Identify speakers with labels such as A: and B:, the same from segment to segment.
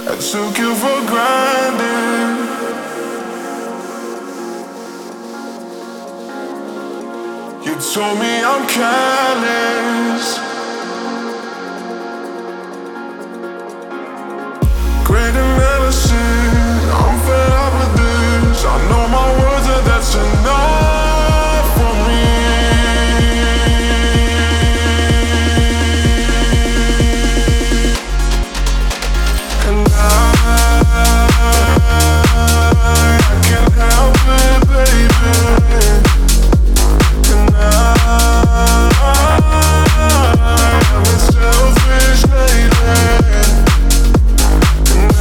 A: I took you for granted. You told me I'm careless. Great analysis, I'm fed up with this. I know my words are that's enough for me. And I can't help it, baby. And I'm a selfish lady. And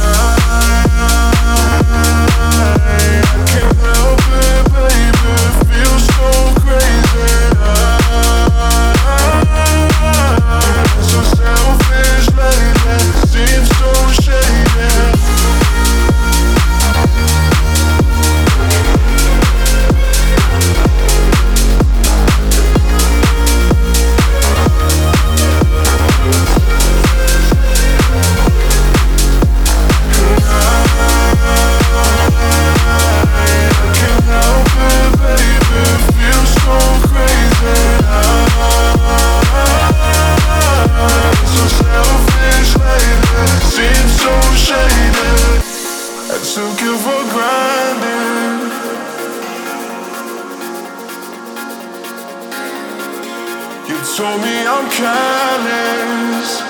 A: I can't help it, baby. Feel so crazy. So selfish lately. Seems so shady. Took you for granted. You told me I'm careless.